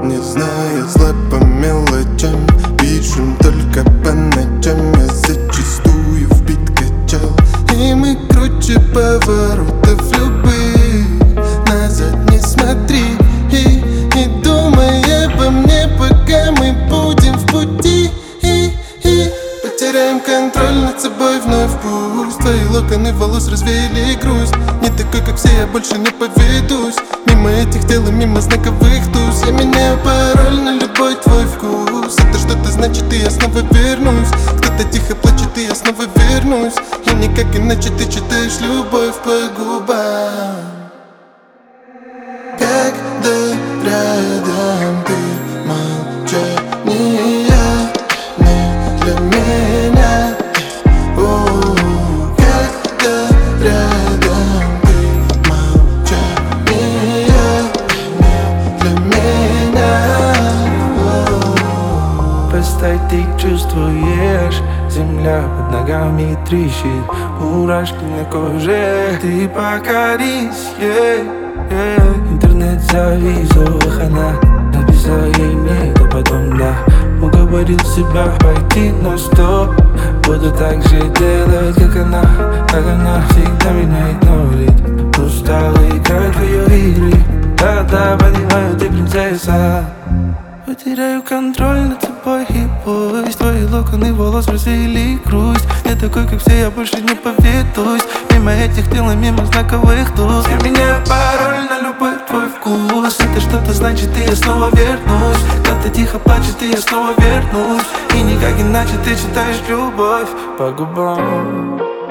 Не знаю зла по мелочам, вижу только по ночам. Я зачастую вбит качал, и мы круче поворотов любых. Назад не смотри и думай обо мне, пока мы будем в пути. Потеряем контроль над собой вновь, пусть твои локоны волос развеяли грусть. Не такой, как все, я больше не поведусь мимо этих дел и мимо знаковых туз. Я меняю пароль на любой твой вкус. Это что-то значит, и я снова вернусь. Кто-то тихо плачет, и я снова вернусь. И никак иначе ты читаешь любовь по губам. Когда рядом ты, молчание не для меня. Когда рядом ты, молчание не для меня. Представь, ты чувствуешь, земля под ногами трещит, мурашки на коже. Ты покорись, интернет завис, она написала ей нет, а потом да. Уговорил себя пойти, но стоп. Буду так же делать, как она всегда меня игнорит. Устала играть в ее игры, да, понимаю, ты принцесса. Потеряю контроль над собой, и пусть твои локоны волос развеяли грусть. Не такой, как все, я больше не поведусь мимо этих дел и мимо знаковых туз. Я меняю пароль на любой твой вкус. Это что-то значит, и я снова вернусь. Кто-то тихо плачет, и я снова вернусь. И никак иначе ты читаешь любовь по губам.